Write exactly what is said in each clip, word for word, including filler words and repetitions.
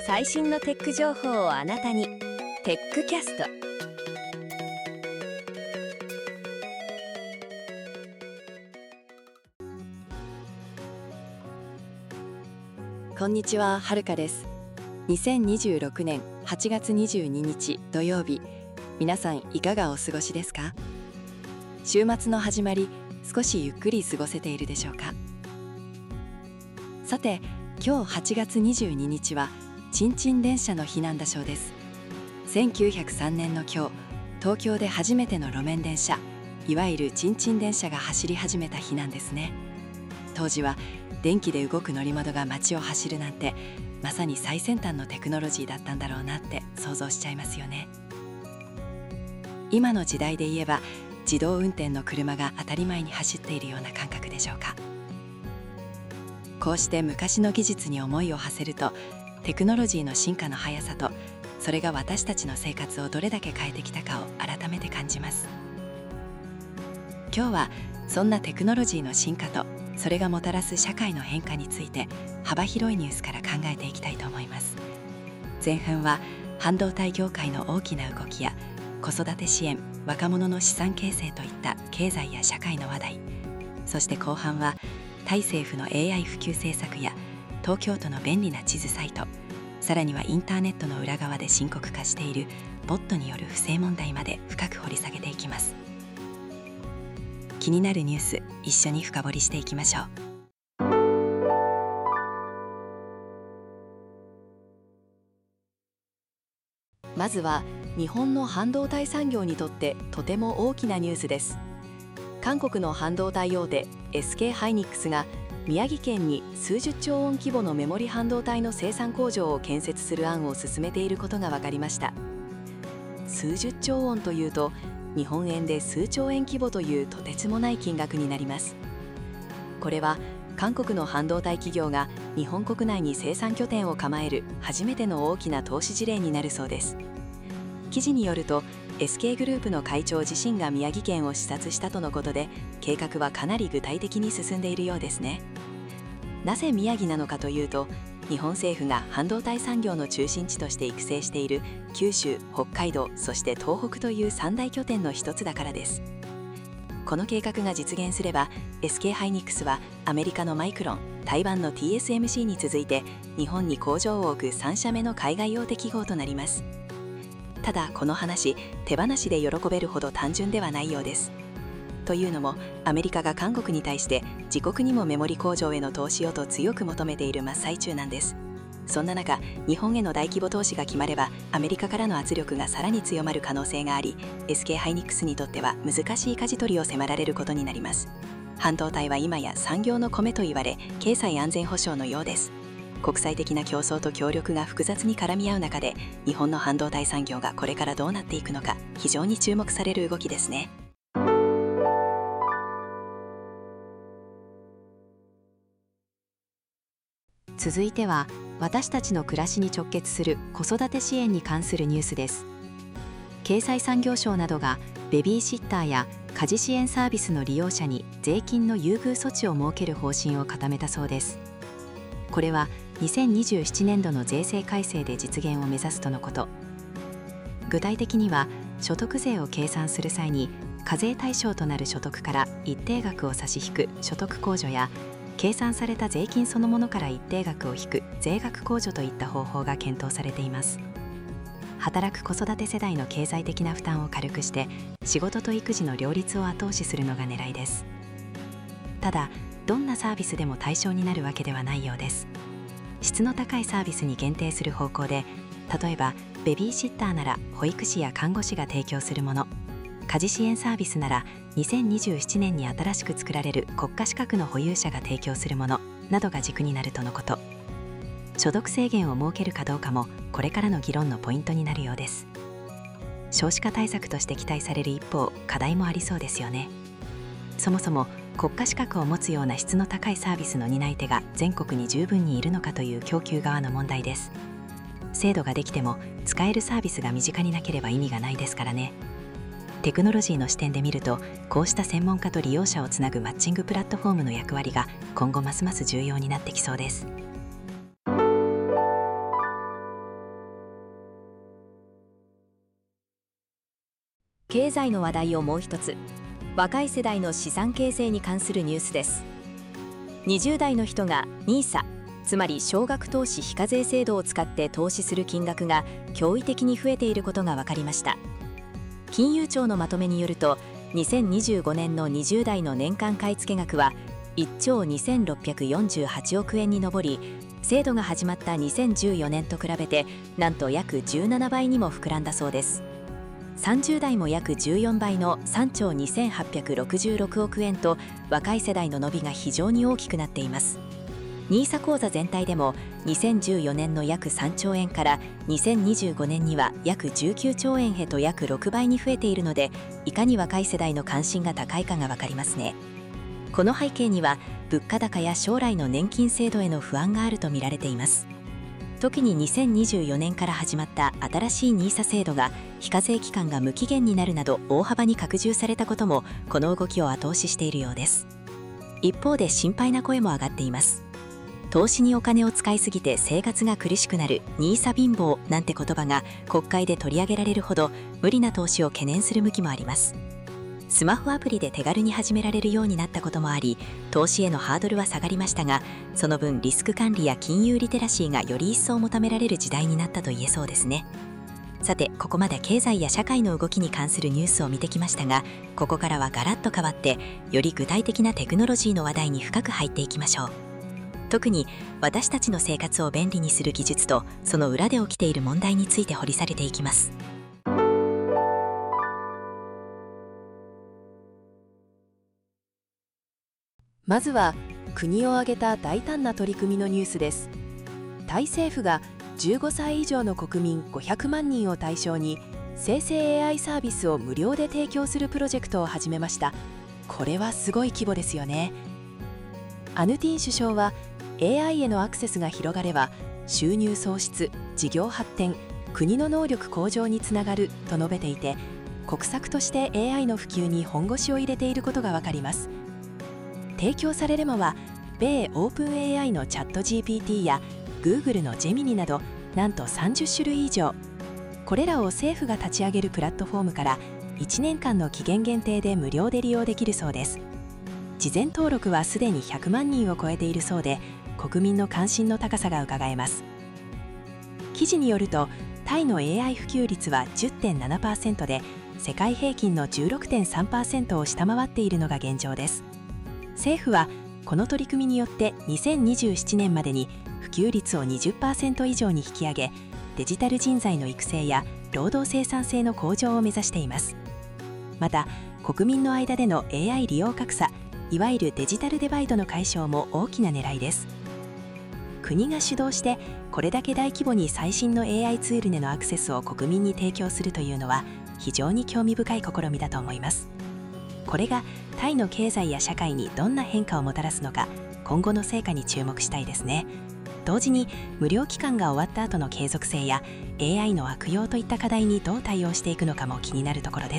最新のテック情報をあなたに。テックキャスト。 こんにちは、はるかです。にせんにじゅうろくねんはちがつにじゅうににち土曜日、皆さんいかがお過ごしですか？週末の始まり、少しゆっくり過ごせているでしょうか？さて、今日はちがつにじゅうににちはちんちん電車の日なんだそうです。せんきゅうひゃくさんねんの今日、東京で初めての路面電車、いわゆるちんちん電車が走り始めた日なんですね。当時は電気で動く乗り物が街を走るなんて、まさに最先端のテクノロジーだったんだろうなって想像しちゃいますよね。今の時代で言えば、自動運転の車が当たり前に走っているような感覚でしょうか。こうして昔の技術に思いを馳せると、テクノロジーの進化の速さと、それが私たちの生活をどれだけ変えてきたかを改めて感じます。今日はそんなテクノロジーの進化と、それがもたらす社会の変化について、幅広いニュースから考えていきたいと思います。前半は半導体業界の大きな動きや、子育て支援、若者の資産形成といった経済や社会の話題、そして後半はタイ政府の エーアイ 普及政策や東京都の便利な地図サイト、さらにはインターネットの裏側で深刻化しているボットによる不正問題まで深く掘り下げていきます。気になるニュース、一緒に深掘りしていきましょう。まずは日本の半導体産業にとってとても大きなニュースです。韓国の半導体大手 エスケー ハイニックスが宮城県に数十兆ウォン規模のメモリ半導体の生産工場を建設する案を進めていることが分かりました。数十兆ウォンというと、日本円で数兆円規模というとてつもない金額になります。これは韓国の半導体企業が日本国内に生産拠点を構える初めての大きな投資事例になるそうです。記事によると、エスケー グループの会長自身が宮城県を視察したとのことで、計画はかなり具体的に進んでいるようですね。なぜ宮城なのかというと、日本政府が半導体産業の中心地として育成している九州、北海道、そして東北という三大拠点の一つだからです。この計画が実現すれば、 エスケー ハイニックスはアメリカのマイクロン、台湾の ティーエスエムシー に続いて日本に工場を置くさんしゃめの海外大手企業となります。ただこの話、手放しで喜べるほど単純ではないようです。というのも、アメリカが韓国に対して自国にもメモリ工場への投資をと強く求めている真っ最中なんです。そんな中、日本への大規模投資が決まれば、アメリカからの圧力がさらに強まる可能性があり、 エスケー ハイニックスにとっては難しい舵取りを迫られることになります。半導体は今や産業の米と言われ、経済安全保障のようです。国際的な競争と協力が複雑に絡み合う中で、日本の半導体産業がこれからどうなっていくのか、非常に注目される動きですね。続いては、私たちの暮らしに直結する子育て支援に関するニュースです。経済産業省などがベビーシッターや家事支援サービスの利用者に税金の優遇措置を設ける方針を固めたそうです。これはにせんにじゅうななねんどの税制改正で実現を目指すとのこと。具体的には、所得税を計算する際に課税対象となる所得から一定額を差し引く所得控除や、計算された税金そのものから一定額を引く税額控除といった方法が検討されています。働く子育て世代の経済的な負担を軽くして、仕事と育児の両立を後押しするのが狙いです。ただ、どんなサービスでも対象になるわけではないようです。質の高いサービスに限定する方向で、例えばベビーシッターなら保育士や看護師が提供するもの、家事支援サービスならにせんにじゅうななねんに新しく作られる国家資格の保有者が提供するものなどが軸になるとのこと。所得制限を設けるかどうかもこれからの議論のポイントになるようです。少子化対策として期待される一方、課題もありそうですよね。そもそも国家資格を持つような質の高いサービスの担い手が全国に十分にいるのかという供給側の問題です。制度ができても使えるサービスが身近になければ意味がないですからね。テクノロジーの視点で見ると、こうした専門家と利用者をつなぐマッチングプラットフォームの役割が今後ますます重要になってきそうです。 経済の話題をもう一つ、若い世代の資産形成に関するニュースです。にじゅう代の人が ニーサ、つまり少額投資非課税制度を使って投資する金額が驚異的に増えていることが分かりました。金融庁のまとめによると、にせんにじゅうごねんのにじゅう代の年間買い付け額はいっちょうにせんろっぴゃくよんじゅうはちおくえんに上り、制度が始まったにせんじゅうよねんと比べてなんと約じゅうななばいにも膨らんだそうです。さんじゅう代も約じゅうよんばいのさんちょうにせんはっぴゃくろくじゅうろくおくえんと、若い世代の伸びが非常に大きくなっています。ニーサ 口座全体でもにせんじゅうよねんの約さんちょうえんからにせんにじゅうごねんには約じゅうきゅうちょうえんへと約ろくばいに増えているので、いかに若い世代の関心が高いかが分かりますね。この背景には物価高や将来の年金制度への不安があると見られています。特ににせんにじゅうよねんから始まった新しい ニーサ 制度が非課税期間が無期限になるなど大幅に拡充されたこともこの動きを後押ししているようです。一方で心配な声も上がっています。投資にお金を使いすぎて生活が苦しくなる ニーサ 貧乏なんて言葉が国会で取り上げられるほど無理な投資を懸念する向きもあります。スマホアプリで手軽に始められるようになったこともあり、投資へのハードルは下がりましたが、その分リスク管理や金融リテラシーがより一層求められる時代になったと言えそうですね。さて、ここまで経済や社会の動きに関するニュースを見てきましたが、ここからはガラッと変わってより具体的なテクノロジーの話題に深く入っていきましょう。特に私たちの生活を便利にする技術とその裏で起きている問題について掘り下げていきます。 まずは国を挙げた大胆な取り組みのニュースです。タイ政府がじゅうごさい以上の国民ごひゃくまんにんを対象に生成 エーアイ サービスを無料で提供するプロジェクトを始めました。これはすごい規模ですよね。アヌティン首相は エーアイ へのアクセスが広がれば収入創出、事業発展、国の能力向上につながると述べていて、国策として エーアイ の普及に本腰を入れていることがわかります。提供されるのは米オープン エーアイ のチャット ジーピーティー や Google のジェミニなどなんとさんじゅっしゅるい以上。これらを政府が立ち上げるプラットフォームからいちねんかんの期限限定で無料で利用できるそうです。事前登録はすでにひゃくまんにんを超えているそうで、国民の関心の高さがうかがえます。記事によると、タイの エーアイ 普及率は じゅってんななパーセント で世界平均の じゅうろくてんさんパーセント を下回っているのが現状です。政府はこの取り組みによってにせんにじゅうななねんまでに普及率を にじゅっパーセント 以上に引き上げ、デジタル人材の育成や労働生産性の向上を目指しています。また、国民の間での エーアイ 利用格差、いわゆるデジタルデバイドの解消も大きな狙いです。国が主導してこれだけ大規模に最新の エーアイ ツールへのアクセスを国民に提供するというのは非常に興味深い試みだと思います。これがタイの経済や社会にどんな変化をもたらすのか、今後の成果に注目したいですね。同時に無料期間が終わった後の継続性や エーアイ の悪用といった課題にどう対応していくのかも気になるところです。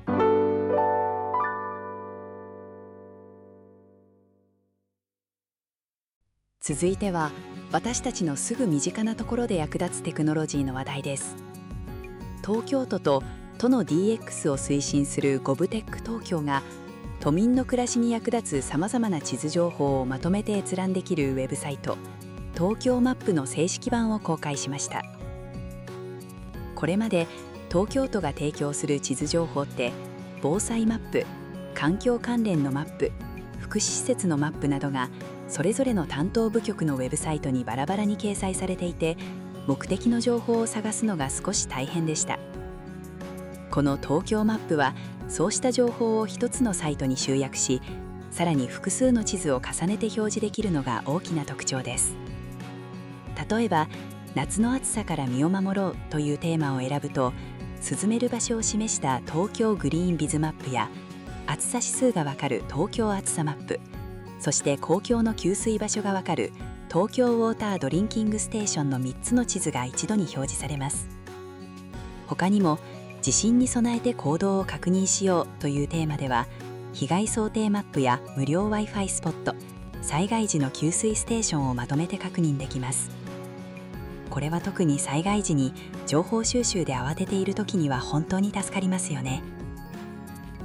続いては私たちのすぐ身近なところで役立つテクノロジーの話題です。東京都と都の ディーエックス を推進する ゴブテック 東京が都民の暮らしに役立つさまざまな地図情報をまとめて閲覧できるウェブサイト東京マップの正式版を公開しました。これまで東京都が提供する地図情報って防災マップ、環境関連のマップ、福祉施設のマップなどがそれぞれの担当部局のウェブサイトにバラバラに掲載されていて、目的の情報を探すのが少し大変でした。この東京マップはそうした情報を一つのサイトに集約し、さらに複数の地図を重ねて表示できるのが大きな特徴です。例えば夏の暑さから身を守ろうというテーマを選ぶと、涼める場所を示した東京グリーンビズマップや暑さ指数がわかる東京暑さマップ、そして公共の給水場所がわかる東京ウォータードリンキングステーションのみっつの地図が一度に表示されます。他にも地震に備えて行動を確認しようというテーマでは、被害想定マップや無料 Wi-Fi スポット、災害時の給水ステーションをまとめて確認できます。これは特に災害時に情報収集で慌てている時には本当に助かりますよね。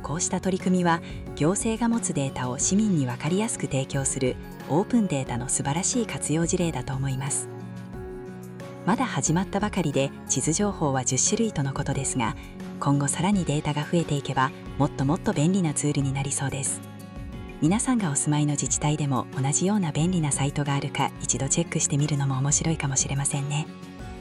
こうした取り組みは行政が持つデータを市民に分かりやすく提供するオープンデータの素晴らしい活用事例だと思います。まだ始まったばかりで地図情報はじゅっしゅるいとのことですが、今後さらにデータが増えていけばもっともっと便利なツールになりそうです。皆さんがお住まいの自治体でも同じような便利なサイトがあるか一度チェックしてみるのも面白いかもしれませんね。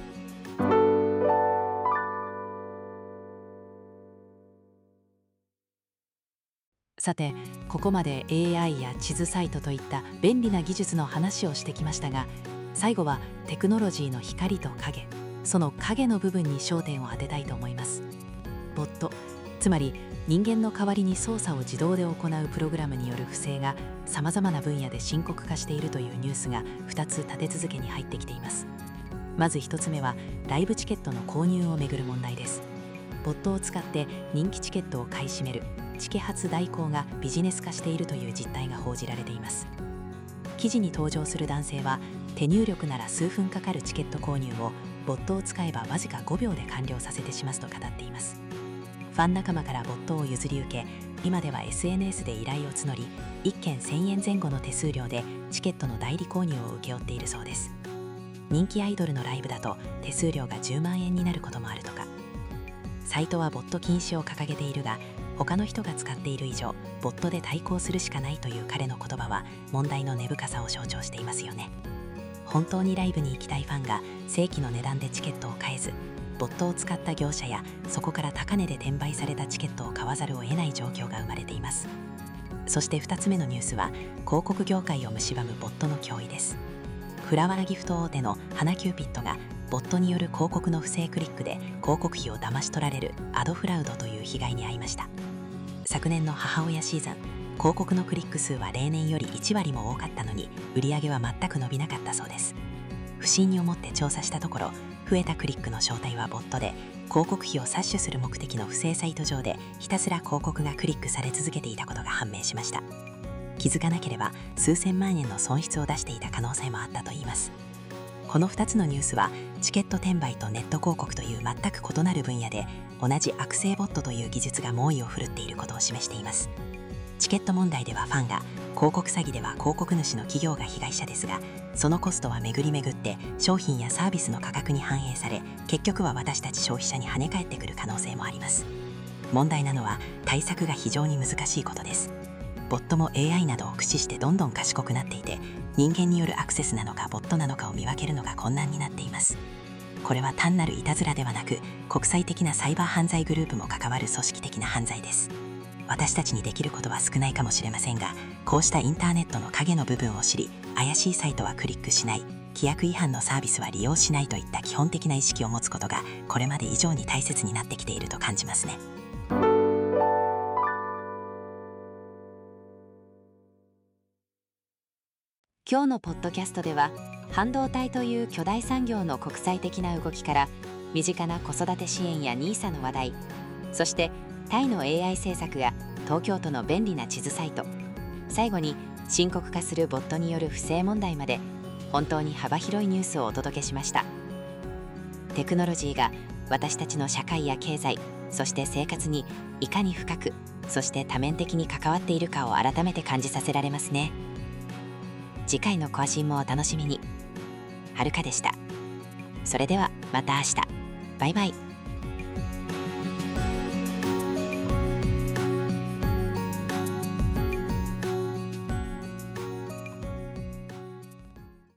さて、ここまで エーアイ や地図サイトといった便利な技術の話をしてきましたが、最後はテクノロジーの光と影、その影の部分に焦点を当てたいと思います。ボット、つまり人間の代わりに操作を自動で行うプログラムによる不正がさまざまな分野で深刻化しているというニュースがふたつ立て続けに入ってきています。まずひとつめはライブチケットの購入をめぐる問題です。ボットを使って人気チケットを買い占めるチケ発代行がビジネス化しているという実態が報じられています。記事に登場する男性は、手入力なら数分かかるチケット購入をボットを使えばわずかごびょうで完了させてしますと語っています。ファン仲間からボットを譲り受け、今では エスエヌエス で依頼を募り、いっけんせんえんぜん後の手数料でチケットの代理購入を請け負っているそうです。人気アイドルのライブだと手数料がじゅうまんえんになることもあるとか。サイトはボット禁止を掲げているが、他の人が使っている以上ボットで対抗するしかないという彼の言葉は問題の根深さを象徴していますよね。本当にライブに行きたいファンが正規の値段でチケットを買えず、ボットを使った業者やそこから高値で転売されたチケットを買わざるを得ない状況が生まれています。そしてふたつめのニュースは広告業界を蝕むボットの脅威です。フラワーギフト大手の花キューピットがボットによる広告の不正クリックで広告費を騙し取られるアドフラウドという被害に遭いました。昨年の母親シーズン、広告のクリック数は例年よりいちわりも多かったのに売り上げは全く伸びなかったそうです。不審に思って調査したところ、増えたクリックの正体はボットで、広告費を搾取する目的の不正サイト上でひたすら広告がクリックされ続けていたことが判明しました。気づかなければ数千万円の損失を出していた可能性もあったといいます。このふたつのニュースはチケット転売とネット広告という全く異なる分野で同じ悪性ボットという技術が猛威を振るっていることを示しています。チケット問題ではファンが、広告詐欺では広告主の企業が被害者ですが、そのコストは巡り巡って商品やサービスの価格に反映され、結局は私たち消費者に跳ね返ってくる可能性もあります。問題なのは対策が非常に難しいことです。ボットも エーアイ などを駆使してどんどん賢くなっていて、人間によるアクセスなのかボットなのかを見分けるのが困難になっています。これは単なるいたずらではなく、国際的なサイバー犯罪グループも関わる組織的な犯罪です。私たちにできることは少ないかもしれませんが、こうしたインターネットの影の部分を知り、怪しいサイトはクリックしない、規約違反のサービスは利用しないといった基本的な意識を持つことがこれまで以上に大切になってきていると感じますね。 今日のポッドキャストでは、半導体という巨大産業の国際的な動きから身近な子育て支援や ニーサ の話題、そしてタイの エーアイ 政策や東京都の便利な地図サイト、最後に深刻化するボットによる不正問題まで、本当に幅広いニュースをお届けしました。テクノロジーが私たちの社会や経済、そして生活にいかに深く、そして多面的に関わっているかを改めて感じさせられますね。次回の更新もお楽しみに。はるかでした。それではまた明日。バイバイ。